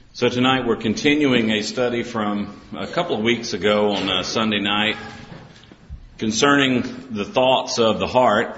So tonight we're continuing a study from a couple of weeks ago on Sunday night concerning the thoughts of the heart.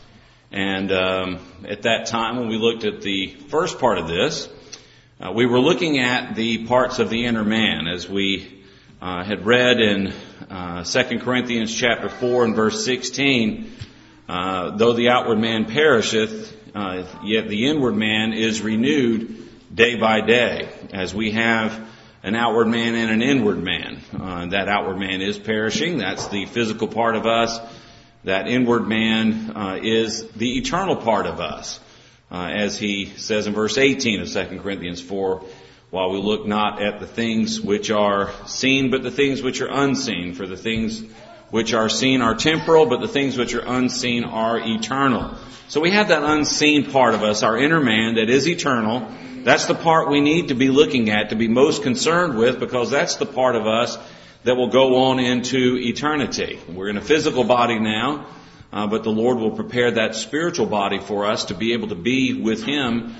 And at that time when we looked at the first part of this, we were looking at the parts of the inner man as we had read in 2 Corinthians chapter 4 and verse 16, though the outward man perisheth, yet the inward man is renewed day by day, as we have an outward man and an inward man. That outward man is perishing. That's the physical part of us. That inward man is the eternal part of us. As he says in verse 18 of 2 Corinthians 4, while we look not at the things which are seen, but the things which are unseen. For the things which are seen are temporal, but the things which are unseen are eternal. So we have that unseen part of us, our inner man that is eternal. That's the part we need to be looking at, to be most concerned with, because that's the part of us that will go on into eternity. We're in a physical body now, but the Lord will prepare that spiritual body for us to be able to be with Him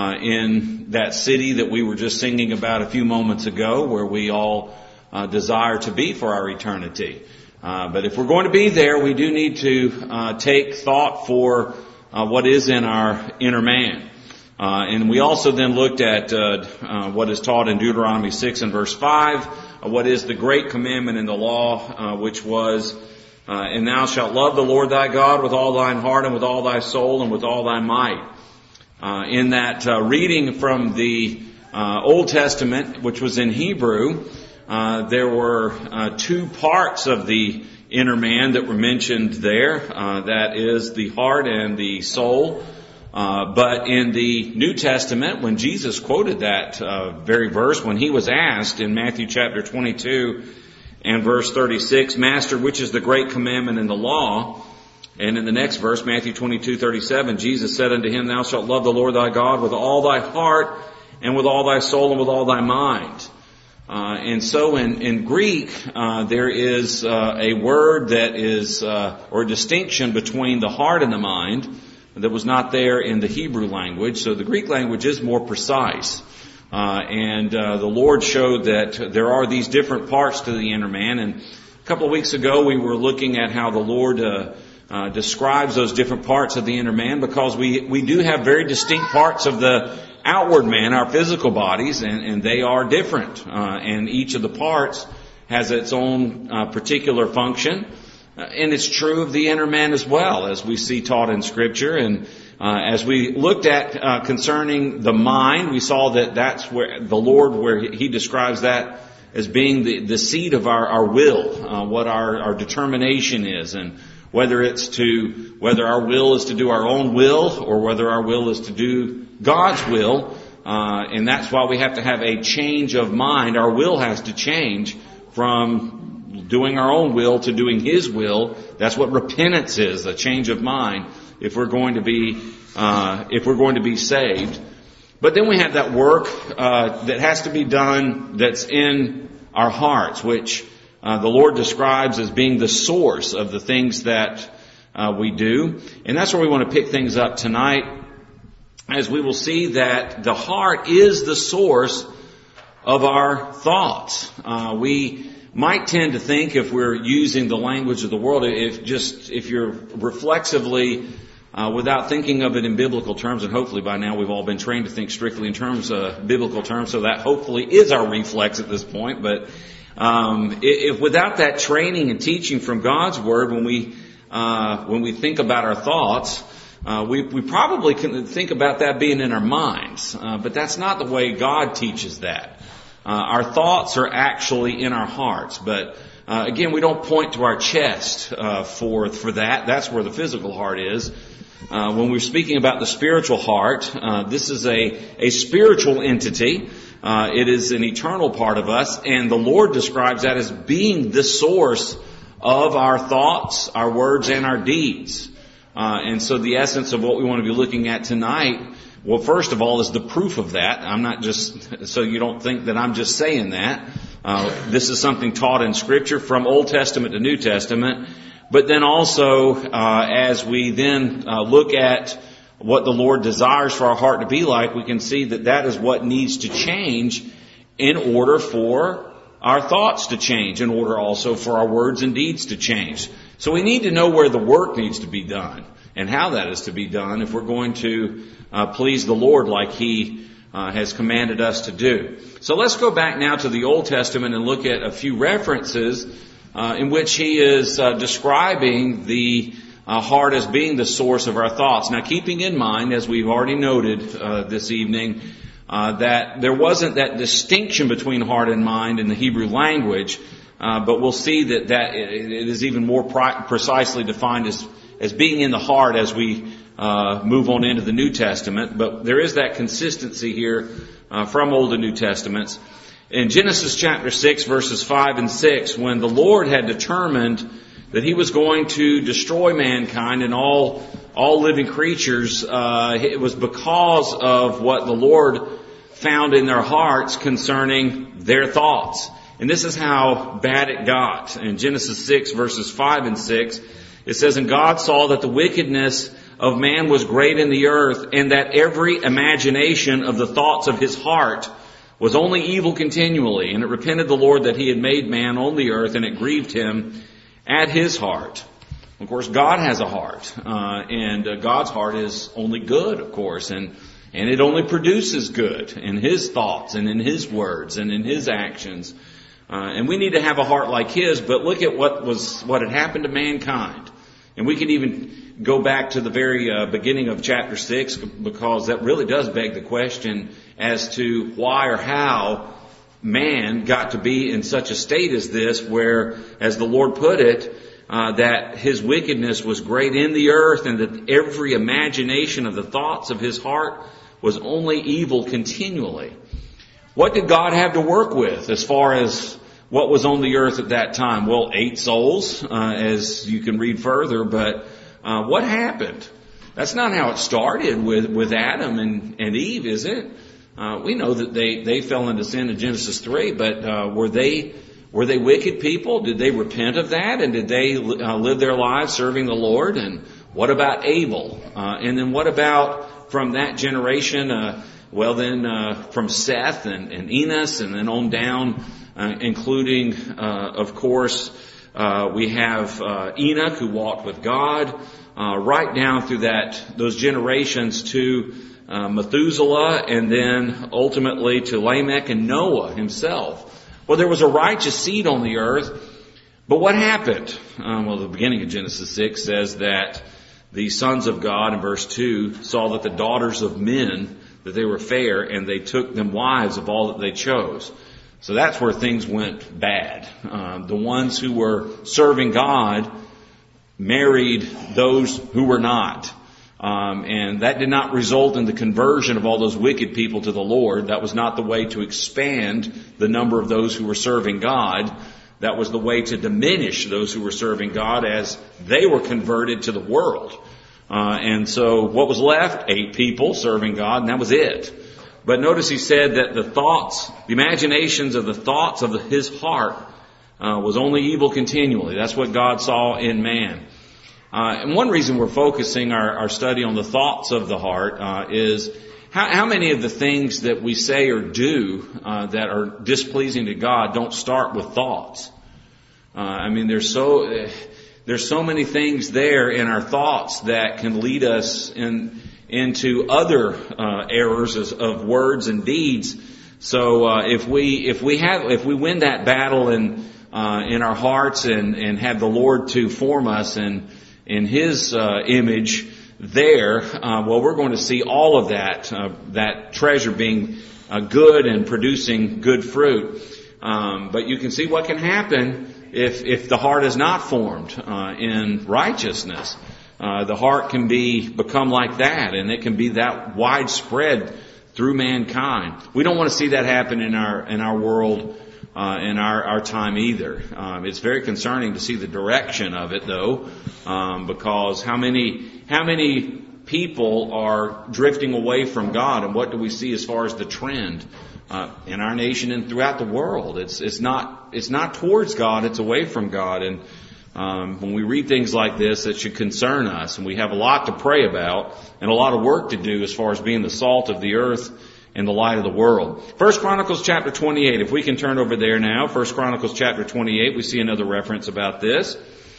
in that city that we were just singing about a few moments ago, where we all desire to be for our eternity. But if we're going to be there, we do need to take thought for what is in our inner man. And we also then looked at what is taught in Deuteronomy 6 and verse 5, what is the great commandment in the law, which was, and thou shalt love the Lord thy God with all thine heart and with all thy soul and with all thy might. In that reading from the Old Testament, which was in Hebrew, there were two parts of the inner man that were mentioned there. That is the heart and the soul. But in the New Testament, when Jesus quoted that very verse, when he was asked in Matthew chapter 22 and verse 36, Master, which is the great commandment in the law? And in the next verse, Matthew 22:37, Jesus said unto him, Thou shalt love the Lord thy God with all thy heart and with all thy soul and with all thy mind. And so in Greek, there is a word that is, or a distinction between the heart and the mind that was not there in the Hebrew language. So the Greek language is more precise. And the Lord showed that there are these different parts to the inner man. And a couple of weeks ago, we were looking at how the Lord describes those different parts of the inner man, because we do have very distinct parts of the outward man, our physical bodies, and they are different. And each of the parts has its own particular function. And it's true of the inner man as well, as we see taught in Scripture. And as we looked at concerning the mind, we saw that that's where the Lord, where He describes that as being the seat of our will, what our determination is, and whether our will is to do our own will, or whether our will is to do God's will. And that's why we have to have a change of mind. Our will has to change from doing our own will to doing His will. That's what repentance is, a change of mind, if we're going to be saved. But then we have that work that has to be done that's in our hearts, which the Lord describes as being the source of the things that we do. And that's where we want to pick things up tonight, as we will see that the heart is the source of our thoughts. We might tend to think, if we're using the language of the world, if you're reflexively, without thinking of it in biblical terms, and hopefully by now we've all been trained to think strictly in terms of biblical terms, so that hopefully is our reflex at this point. But if without that training and teaching from God's Word, when we think about our thoughts, we probably can think about that being in our minds. But that's not the way God teaches that. Our thoughts are actually in our hearts. But again, we don't point to our chest for that. That's where the physical heart is. When we're speaking about the spiritual heart, this is a spiritual entity. It is an eternal part of us, and the Lord describes that as being the source of our thoughts, our words, and our deeds. And so the essence of what we want to be looking at tonight, well, first of all, is the proof of that. I'm not just, so you don't think that I'm just saying that. This is something taught in Scripture from Old Testament to New Testament. But then also, as we then look at what the Lord desires for our heart to be like, we can see that that is what needs to change in order for our thoughts to change, in order also for our words and deeds to change. So we need to know where the work needs to be done and how that is to be done if we're going to please the Lord like He has commanded us to do. So let's go back now to the Old Testament and look at a few references in which He is describing the heart as being the source of our thoughts. Now, keeping in mind, as we've already noted this evening, that there wasn't that distinction between heart and mind in the Hebrew language, but we'll see that it is even more precisely defined as being in the heart as we move on into the New Testament. But there is that consistency here from Old and New Testaments. In Genesis chapter 6, verses 5 and 6, when the Lord had determined that He was going to destroy mankind and all living creatures, it was because of what the Lord found in their hearts concerning their thoughts. And this is how bad it got. In Genesis 6, verses 5 and 6, it says, "And God saw that the wickedness of man was great in the earth, and that every imagination of the thoughts of his heart was only evil continually. And it repented the Lord that He had made man on the earth, and it grieved Him at His heart." Of course, God has a heart, and God's heart is only good, of course, and it only produces good in His thoughts and in His words and in His actions. And we need to have a heart like His, but look at what had happened to mankind. And we can even go back to the very beginning of chapter 6, because that really does beg the question as to why or how man got to be in such a state as this, where, as the Lord put it, that his wickedness was great in the earth, and that every imagination of the thoughts of his heart was only evil continually. What did God have to work with as far as what was on the earth at that time? Well, 8 souls, as you can read further, but what happened? That's not how it started with Adam and Eve, is it? We know that they fell into sin in Genesis 3, but were they wicked people? Did they repent of that? And did they live their lives serving the Lord? And what about Abel? And then what about from that generation? From Seth and Enos, and then on down, including, of course, we have Enoch, who walked with God, right down through those generations to Methuselah, and then ultimately to Lamech and Noah himself. Well, there was a righteous seed on the earth, but what happened? The beginning of Genesis 6 says that the sons of God, in verse 2, saw that the daughters of men, that they were fair, and they took them wives of all that they chose. So that's where things went bad. The ones who were serving God married those who were not. And that did not result in the conversion of all those wicked people to the Lord. That was not the way to expand the number of those who were serving God. That was the way to diminish those who were serving God as they were converted to the world. And so what was left? 8 people serving God, and that was it. But notice he said that the imaginations of the thoughts of his heart was only evil continually. That's what God saw in man. And one reason we're focusing our study on the thoughts of the heart is how many of the things that we say or do that are displeasing to God don't start with thoughts. There's so many things there in our thoughts that can lead us into other errors of words and deeds. So if we win that battle in our hearts and have the Lord to form us in His image there, we're going to see all of that treasure being good and producing good fruit. But you can see what can happen if the heart is not formed in righteousness. The heart can become like that, and it can be that widespread through mankind. We don't want to see that happen in our world, in our time either. It's very concerning to see the direction of it, though, because how many people are drifting away from God, and what do we see as far as the trend in our nation and throughout the world? It's not towards God; it's away from God. And when we read things like this, it should concern us, and we have a lot to pray about and a lot of work to do as far as being the salt of the earth and the light of the world. 1 Chronicles chapter 28, if we can turn over there now. 1 Chronicles chapter 28, we see another reference about this.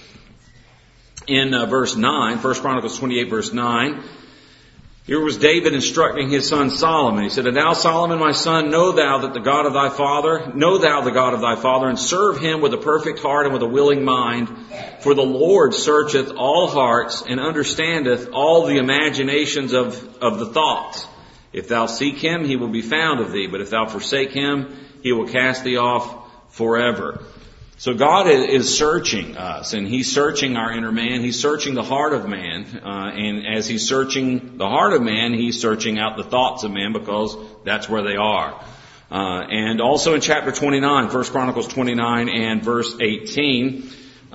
In verse 9, 1 Chronicles 28 verse 9, here was David instructing his son Solomon. He said, "And now, Solomon, my son, know thou the God of thy father, and serve him with a perfect heart and with a willing mind. For the Lord searcheth all hearts, and understandeth all the imaginations of the thoughts. If thou seek him, he will be found of thee. But if thou forsake him, he will cast thee off forever." So God is searching us, and He's searching our inner man. He's searching the heart of man. And as He's searching the heart of man, He's searching out the thoughts of man, because that's where they are. And also in chapter 29, 1 Chronicles 29 and verse 18,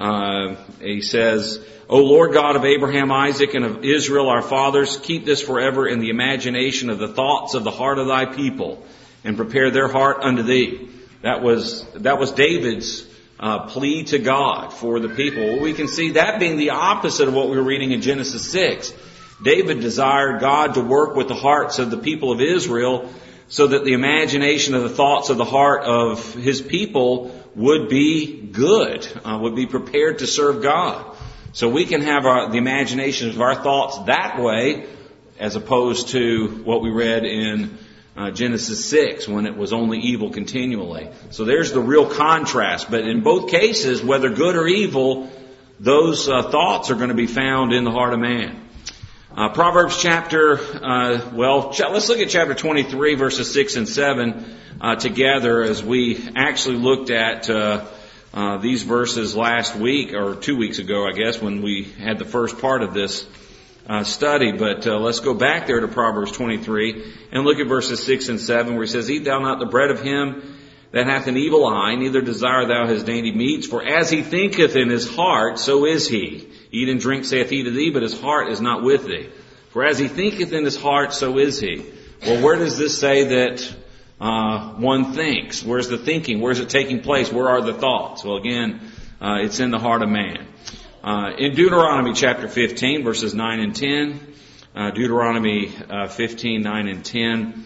he says, "O Lord God of Abraham, Isaac, and of Israel our fathers, keep this forever in the imagination of the thoughts of the heart of thy people, and prepare their heart unto thee." That was David's plea to God for the people. Well, we can see that being the opposite of what we were reading in Genesis 6. David desired God to work with the hearts of the people of Israel so that the imagination of the thoughts of the heart of his people would be good, would be prepared to serve God. So we can have the imaginations of our thoughts that way, as opposed to what we read in Genesis 6, when it was only evil continually. So there's the real contrast. But in both cases, whether good or evil, those thoughts are going to be found in the heart of man. Proverbs chapter, let's look at chapter 23, verses 6 and 7 together, as we actually looked at these verses last week, or 2 weeks ago, I guess, when we had the first part of this study. But let's go back there to Proverbs 23 and look at verses 6 and 7, where he says, "Eat thou not the bread of him that hath an evil eye, neither desire thou his dainty meats, for as he thinketh in his heart, so is he. Eat and drink, saith he to thee, but his heart is not with thee. For as he thinketh in his heart, so is he." Well, where does this say that one thinks? Where's the thinking? Where's it taking place? Where are the thoughts? Well, again, it's in the heart of man. In Deuteronomy chapter 15, verses 9 and 10, Deuteronomy 15, 9 and 10,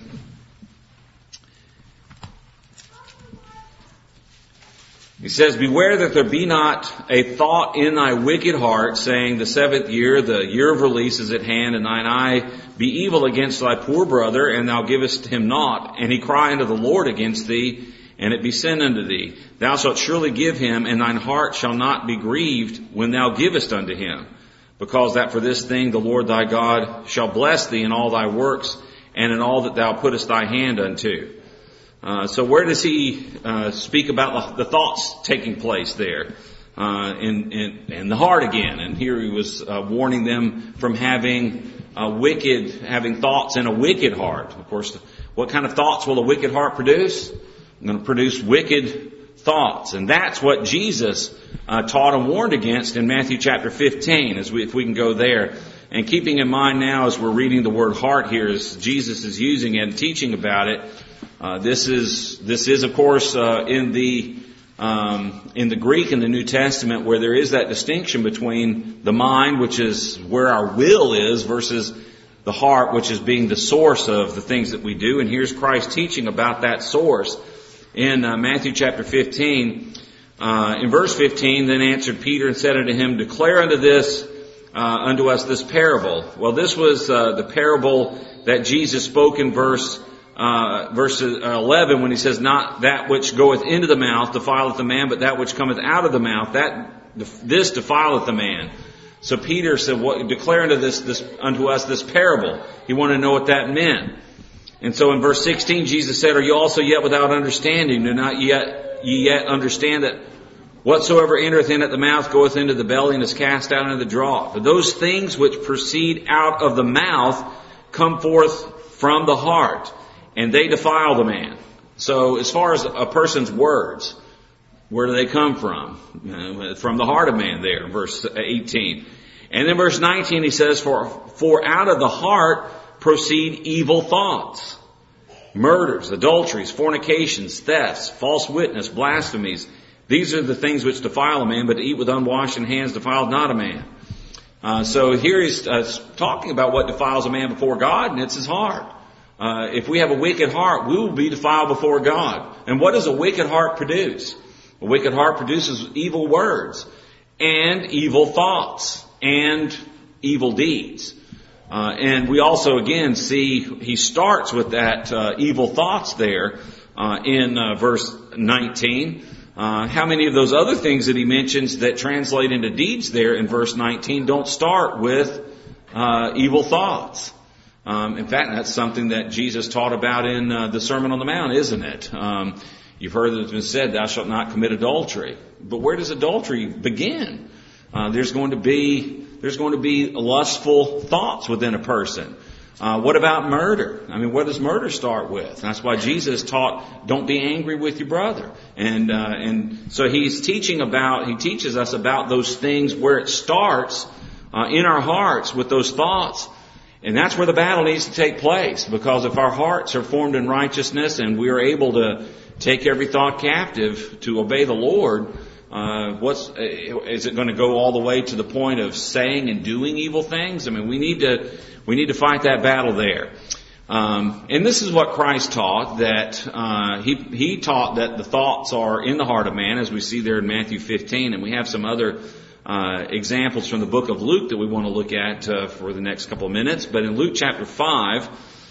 he says, "Beware that there be not a thought in thy wicked heart, saying, the 7th year, the year of release is at hand, and thine eye be evil against thy poor brother, and thou givest him naught, and he cry unto the Lord against thee, and it be sin unto thee. Thou shalt surely give him, and thine heart shall not be grieved when thou givest unto him. Because that for this thing the Lord thy God shall bless thee in all thy works, and in all that thou puttest thy hand unto." So where does he speak about the thoughts taking place there? In the heart again. And here he was warning them from having thoughts in a wicked heart. Of course, what kind of thoughts will a wicked heart produce? I'm going to produce wicked thoughts. And that's what Jesus taught and warned against in Matthew chapter 15, if we can go there. And keeping in mind now, as we're reading the word heart here, as Jesus is using it and teaching about it, this is of course in the Greek in the New Testament, where there is that distinction between the mind, which is where our will is, versus the heart, which is being the source of the things that we do. And here's Christ teaching about that source in Matthew chapter 15. In verse 15, "Then answered Peter and said unto him, Declare unto us this parable." Well, this was the parable that Jesus spoke in verse 11, when he says, "Not that which goeth into the mouth defileth the man, but that which cometh out of the mouth, this defileth the man." So Peter said, "Declare unto us this parable." He wanted to know what that meant. And so in verse 16, Jesus said, "Are you also yet without understanding? Do not ye yet understand that whatsoever entereth in at the mouth goeth into the belly, and is cast out into the draught? For those things which proceed out of the mouth come forth from the heart, and they defile the man." So as far as a person's words, where do they come from? From the heart of man there, verse 18. And then verse 19 he says, For out of the heart proceed evil thoughts, murders, adulteries, fornications, thefts, false witness, blasphemies. These are the things which defile a man, but to eat with unwashed hands defileth not a man. So here he's talking about what defiles a man before God, and it's his heart. If we have a wicked heart, we will be defiled before God. And what does a wicked heart produce? A wicked heart produces evil words and evil thoughts and evil deeds. And we also again see he starts with that evil thoughts there in verse 19. How many of those other things that he mentions that translate into deeds there in verse 19 don't start with evil thoughts? In fact, that's something that Jesus taught about in the Sermon on the Mount, isn't it? You've heard that it's been said, "Thou shalt not commit adultery." But where does adultery begin? There's going to be lustful thoughts within a person. What about murder? I mean, what does murder start with? That's why Jesus taught, "Don't be angry with your brother." And so he teaches us about those things where it starts in our hearts with those thoughts. And that's where the battle needs to take place, because if our hearts are formed in righteousness and we are able to take every thought captive to obey the Lord, is it going to go all the way to the point of saying and doing evil things? I mean, we need to fight that battle there. And this is what Christ taught, that he taught that the thoughts are in the heart of man, as we see there in Matthew 15, and we have some other examples from the book of Luke that we want to look at for the next couple of minutes. But in Luke chapter 5,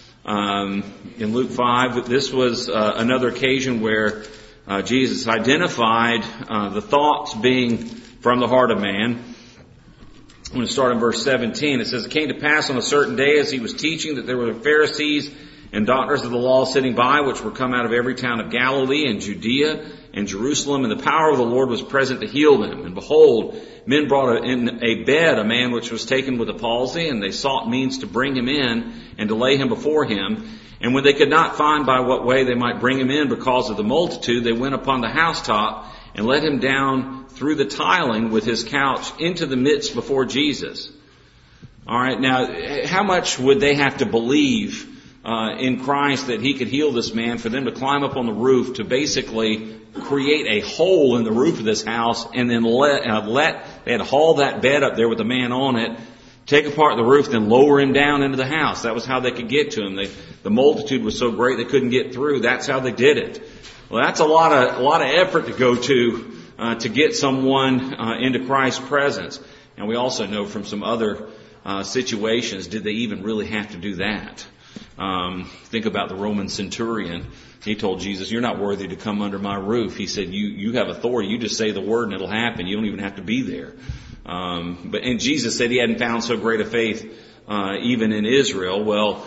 this was another occasion where Jesus identified the thoughts being from the heart of man. I'm going to start in verse 17. It says, "It came to pass on a certain day as he was teaching that there were Pharisees and doctors of the law sitting by, which were come out of every town of Galilee and Judea and Jerusalem, and the power of the Lord was present to heal them. And behold, men brought in a bed a man which was taken with a palsy, and they sought means to bring him in and to lay him before him. And when they could not find by what way they might bring him in because of the multitude, they went upon the housetop and let him down through the tiling with his couch into the midst before Jesus." All right, now, how much would they have to believe in Christ that he could heal this man for them to climb up on the roof to basically create a hole in the roof of this house, and then they had to haul that bed up there with the man on it, take apart the roof, then lower him down into the house? That was how they could get to him. The multitude was so great they couldn't get through. That's how they did it. Well, that's a lot of effort to go to get someone into Christ's presence. And we also know from some other situations, did they even really have to do that? Think about the Roman centurion. He told Jesus, "You're not worthy to come under my roof." He said, you have authority. You just say the word and it'll happen. You don't even have to be there. And Jesus said he hadn't found so great a faith even in Israel. Well,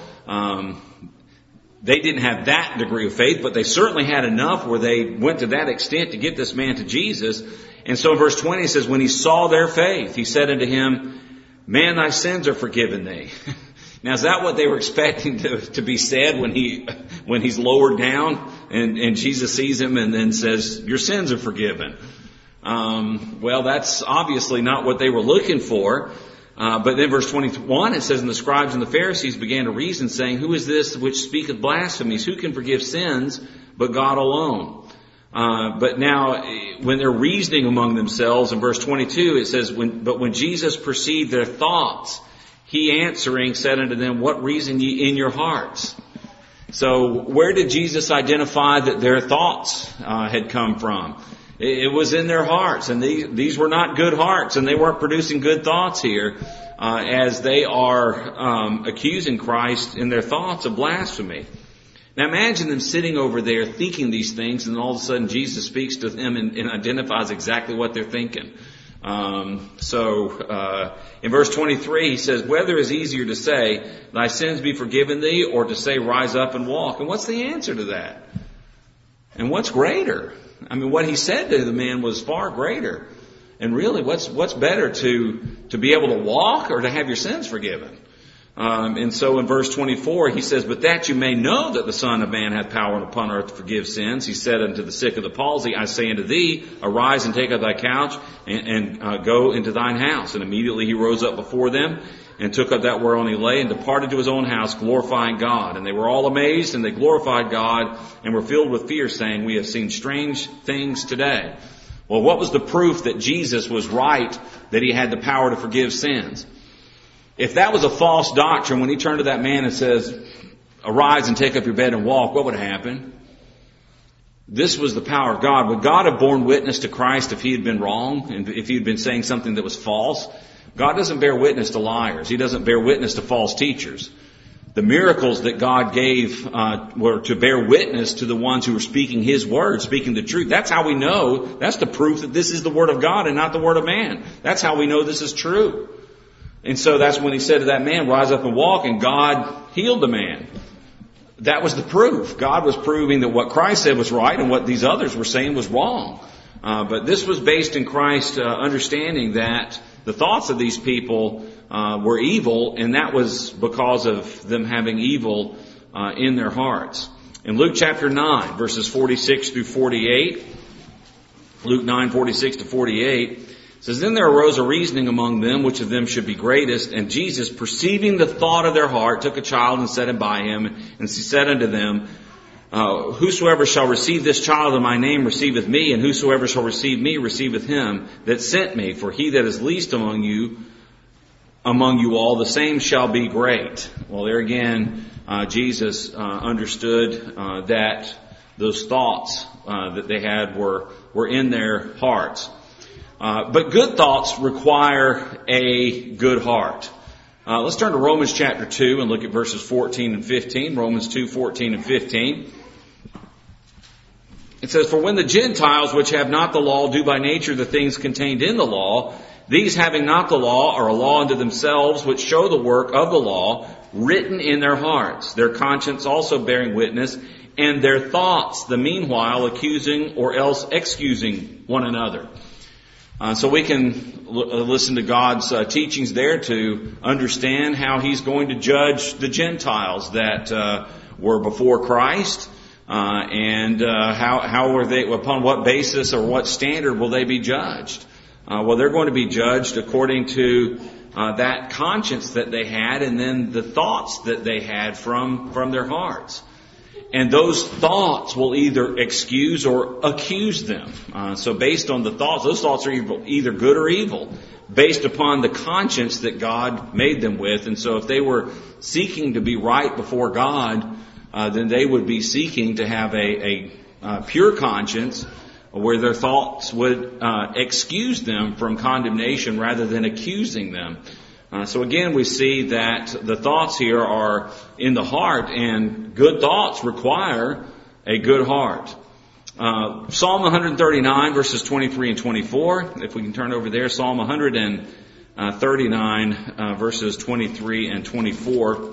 they didn't have that degree of faith, but they certainly had enough where they went to that extent to get this man to Jesus. And so in verse 20 it says, "When he saw their faith, he said unto him, Man, thy sins are forgiven thee." Now, is that what they were expecting to be said when he's lowered down and Jesus sees him and then says, "Your sins are forgiven"? Well, that's obviously not what they were looking for. But then verse 21, it says, "And the scribes and the Pharisees began to reason, saying, Who is this which speaketh blasphemies? Who can forgive sins but God alone?" But now, when they're reasoning among themselves, in verse 22, it says, But when Jesus perceived their thoughts, he answering said unto them, What reason ye in your hearts? So where did Jesus identify that their thoughts had come from? It was in their hearts, and these were not good hearts, and they weren't producing good thoughts here as they are accusing Christ in their thoughts of blasphemy. Now imagine them sitting over there thinking these things, and all of a sudden Jesus speaks to them and identifies exactly what they're thinking. In verse 23 he says, "Whether is easier to say, Thy sins be forgiven thee, or to say, Rise up and walk?" And what's the answer to that? And what's greater? I mean, what he said to the man was far greater. And really, what's better, to be able to walk or to have your sins forgiven? And so in verse 24 he says, "But that you may know that the Son of Man hath power upon earth to forgive sins, he said unto the sick of the palsy, I say unto thee, arise and take up thy couch and go into thine house. And immediately he rose up before them and took up that whereon he lay and departed to his own house, glorifying God. And they were all amazed, and they glorified God and were filled with fear, saying, We have seen strange things today." Well, what was the proof that Jesus was right, that he had the power to forgive sins? If that was a false doctrine, when he turned to that man and says, arise and take up your bed and walk, what would happen? This was the power of God. Would God have borne witness to Christ if he had been wrong and if he had been saying something that was false? God doesn't bear witness to liars. He doesn't bear witness to false teachers. The miracles that God gave were to bear witness to the ones who were speaking his word, speaking the truth. That's how we know. That's the proof that this is the word of God and not the word of man. That's how we know this is true. And so that's when he said to that man, rise up and walk, and God healed the man. That was the proof. God was proving that what Christ said was right and what these others were saying was wrong. But this was based in Christ's understanding that the thoughts of these people were evil, and that was because of them having evil in their hearts. In Luke chapter 9, verses 46 through 48, Luke 9, 46 to 48, says, Then there arose a reasoning among them, which of them should be greatest. And Jesus, perceiving the thought of their heart, took a child and set him by him. And he said unto them, Whosoever shall receive this child in my name receiveth me, and whosoever shall receive me receiveth him that sent me. For he that is least among you all, the same shall be great. Well, there again, Jesus understood that those thoughts that they had were in their hearts. But good thoughts require a good heart. Let's turn to Romans chapter 2 and look at verses 14 and 15. Romans 2, 14 and 15. It says, For when the Gentiles, which have not the law, do by nature the things contained in the law, these having not the law are a law unto themselves, which show the work of the law written in their hearts, their conscience also bearing witness, and their thoughts the meanwhile accusing or else excusing one another. So we can listen to God's teachings there to understand how he's going to judge the Gentiles that were before Christ, and how were they, upon what basis or what standard will they be judged? Well, they're going to be judged according to that conscience that they had, and then the thoughts that they had from their hearts. And those thoughts will either excuse or accuse them. So based on the thoughts, those thoughts are either good or evil, based upon the conscience that God made them with. And so if they were seeking to be right before God, then they would be seeking to have a pure conscience where their thoughts would excuse them from condemnation rather than accusing them. So again, we see that the thoughts here are in the heart, and good thoughts require a good heart. Psalm 139, verses 23 and 24. If we can turn over there, Psalm 139, verses 23 and 24.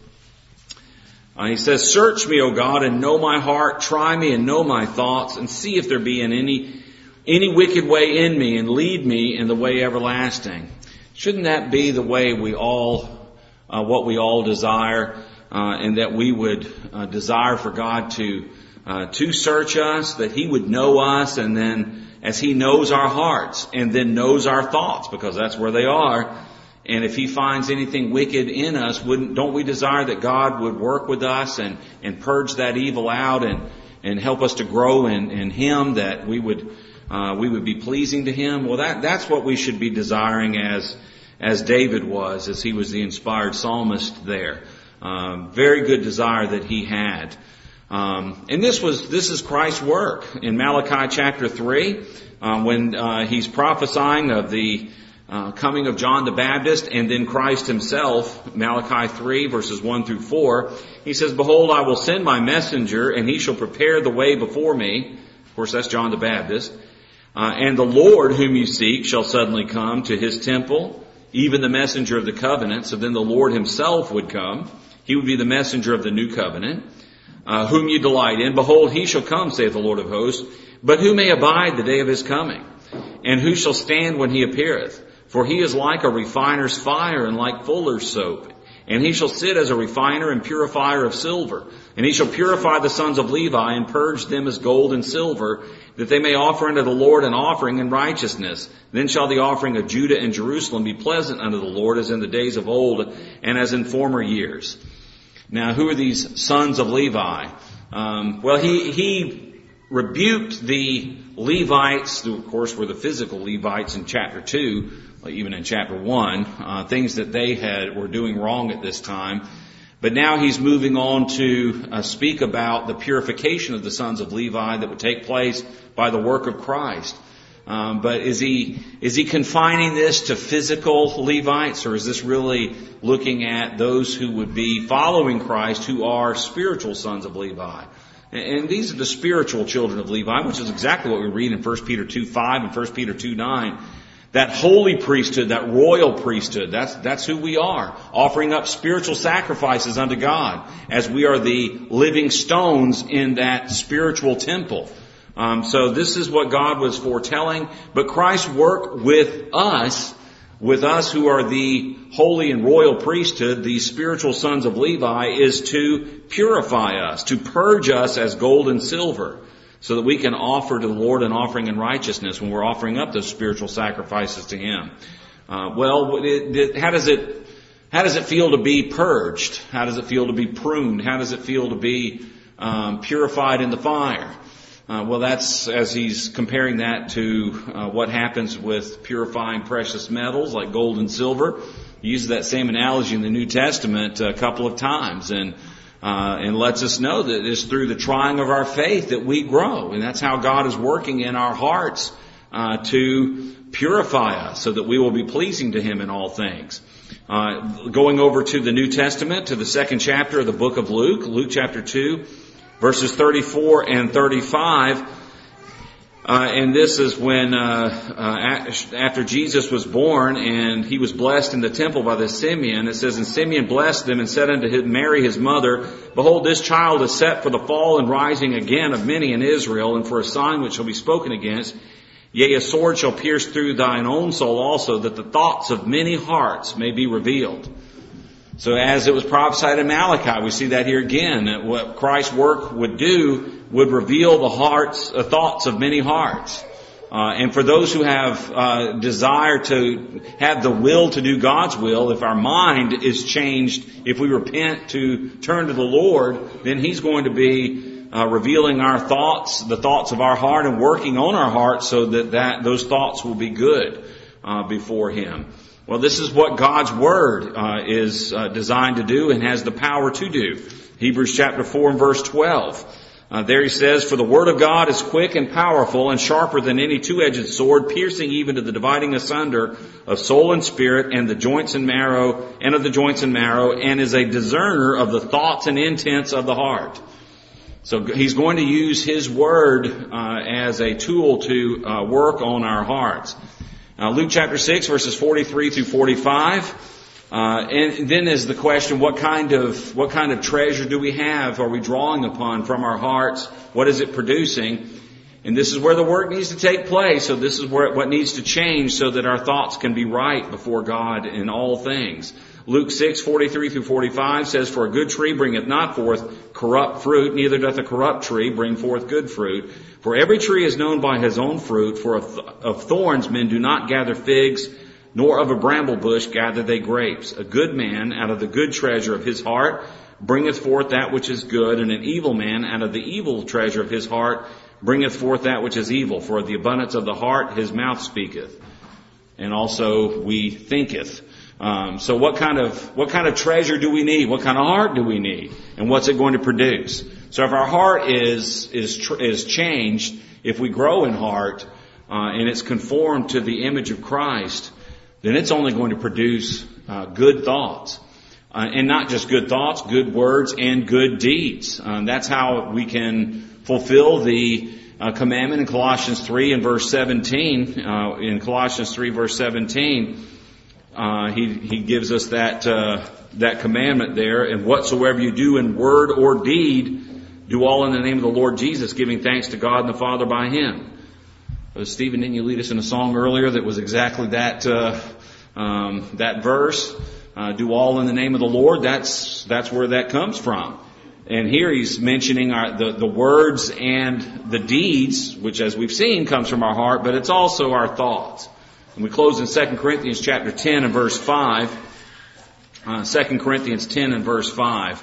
He says, Search me, O God, and know my heart. Try me and know my thoughts, and see if there be in any wicked way in me, and lead me in the way everlasting. Shouldn't that be the way we all, what we all desire, and that we would desire for God to search us, that he would know us, and then as he knows our hearts, and then knows our thoughts, because that's where they are. And if he finds anything wicked in us, don't we desire that God would work with us and purge that evil out and help us to grow in him, that we would be pleasing to him? Well, that's what we should be desiring as David was, as he was the inspired psalmist there. Very good desire that he had. And this is Christ's work in Malachi chapter 3, when he's prophesying of the coming of John the Baptist and then Christ himself. Malachi 3 verses 1 through 4. He says, Behold, I will send my messenger, and he shall prepare the way before me. Of course, that's John the Baptist. And the Lord whom you seek shall suddenly come to his temple, even the messenger of the covenant. So then the Lord himself would come. He would be the messenger of the new covenant, whom you delight in. Behold, he shall come, saith the Lord of hosts. But who may abide the day of his coming? And who shall stand when he appeareth? For he is like a refiner's fire and like fuller's soap. And he shall sit as a refiner and purifier of silver. And he shall purify the sons of Levi and purge them as gold and silver, that they may offer unto the Lord an offering in righteousness. Then shall the offering of Judah and Jerusalem be pleasant unto the Lord, as in the days of old and as in former years. Now, who are these sons of Levi? Well, he rebuked the Levites, who of course were the physical Levites in chapter 2, even in chapter 1, things that they were doing wrong at this time. But now he's moving on to speak about the purification of the sons of Levi that would take place by the work of Christ. But is he confining this to physical Levites, or is this really looking at those who would be following Christ who are spiritual sons of Levi? And these are the spiritual children of Levi, which is exactly what we read in 1 Peter 2:5 and 1 Peter 2:9. That holy priesthood, that royal priesthood, that's who we are, offering up spiritual sacrifices unto God, as we are the living stones in that spiritual temple. So this is what God was foretelling. But Christ's work with us who are the holy and royal priesthood, the spiritual sons of Levi, is to purify us, to purge us as gold and silver, so that we can offer to the Lord an offering in righteousness when we're offering up those spiritual sacrifices to Him. How does it feel to be purged? How does it feel to be pruned? How does it feel to be purified in the fire? That's as he's comparing that to what happens with purifying precious metals like gold and silver. He uses that same analogy in the New Testament a couple of times, and lets us know that it's through the trying of our faith that we grow, and that's how God is working in our hearts to purify us so that we will be pleasing to Him in all things. Going over to the New Testament, to the 2nd chapter of the book of Luke chapter 2, verses 34 and 35. And this is when, after Jesus was born and he was blessed in the temple by the Simeon, it says, "And Simeon blessed them and said unto Mary his mother, Behold, this child is set for the fall and rising again of many in Israel, and for a sign which shall be spoken against. Yea, a sword shall pierce through thine own soul also, that the thoughts of many hearts may be revealed." So as it was prophesied in Malachi, we see that here again, that what Christ's work would do would reveal the thoughts of many hearts. And for those who have desire to have the will to do God's will, if our mind is changed, if we repent to turn to the Lord, then He's going to be revealing our thoughts, the thoughts of our heart, and working on our hearts so that those thoughts will be good before Him. Well, this is what God's Word is designed to do and has the power to do. Hebrews chapter 4 and verse 12. There he says, "For the Word of God is quick and powerful and sharper than any two-edged sword, piercing even to the dividing asunder of soul and spirit and the joints and marrow, and of the joints and marrow, and is a discerner of the thoughts and intents of the heart." So He's going to use His Word as a tool to work on our hearts. Luke chapter 6, verses 43 through 45. And then is the question, what kind of treasure do we have? Are we drawing upon from our hearts? What is it producing? And this is where the work needs to take place. So this is what needs to change so that our thoughts can be right before God in all things. Luke 6, 43 through 45 says, "For a good tree bringeth not forth corrupt fruit, neither doth a corrupt tree bring forth good fruit. For every tree is known by his own fruit. For of thorns men do not gather figs, nor of a bramble bush gather they grapes. A good man out of the good treasure of his heart bringeth forth that which is good, and an evil man out of the evil treasure of his heart bringeth forth that which is evil. For of the abundance of the heart his mouth speaketh, and also we thinketh." So what kind of treasure do we need? What kind of heart do we need? And what's it going to produce? So if our heart is changed, if we grow in heart, and it's conformed to the image of Christ, then it's only going to produce good thoughts. And not just good thoughts, good words and good deeds. That's how we can fulfill the commandment in Colossians 3 and verse 17. In Colossians 3 verse 17, he gives us that commandment there. "And whatsoever you do in word or deed, do all in the name of the Lord Jesus, giving thanks to God and the Father by Him." Stephen, didn't you lead us in a song earlier that was exactly that verse? Do all in the name of the Lord. That's where that comes from. And here he's mentioning the words and the deeds, which, as we've seen, comes from our heart, but it's also our thoughts. And we close in 2 Corinthians chapter 10 and verse 5. 2 Corinthians 10 and verse 5.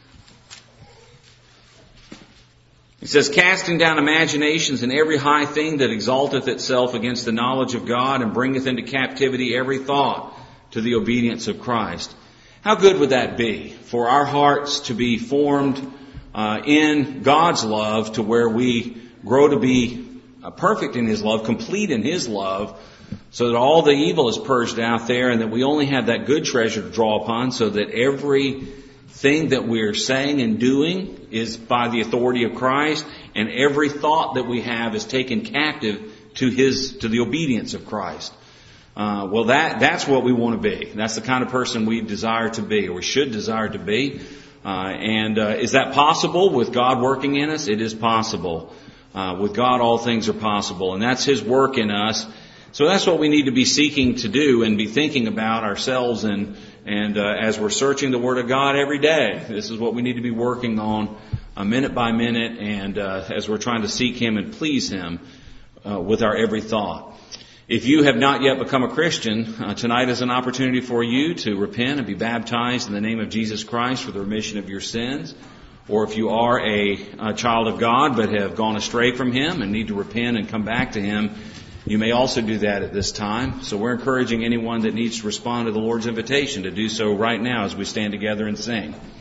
It says, "Casting down imaginations and every high thing that exalteth itself against the knowledge of God, and bringeth into captivity every thought to the obedience of Christ." How good would that be for our hearts to be formed in God's love to where we grow to be perfect in His love, complete in His love, so that all the evil is purged out there and that we only have that good treasure to draw upon, so that everything that we're saying and doing is by the authority of Christ, and every thought that we have is taken captive to the obedience of Christ. Well, that's what we want to be. That's the kind of person we desire to be, or we should desire to be. Is that possible with God working in us? It is possible. With God, all things are possible, and that's His work in us. So that's what we need to be seeking to do and be thinking about ourselves, and as we're searching the Word of God every day, this is what we need to be working on minute by minute, and as we're trying to seek Him and please Him with our every thought. If you have not yet become a Christian, tonight is an opportunity for you to repent and be baptized in the name of Jesus Christ for the remission of your sins. Or if you are a child of God but have gone astray from Him and need to repent and come back to Him, you may also do that at this time. So we're encouraging anyone that needs to respond to the Lord's invitation to do so right now as we stand together and sing.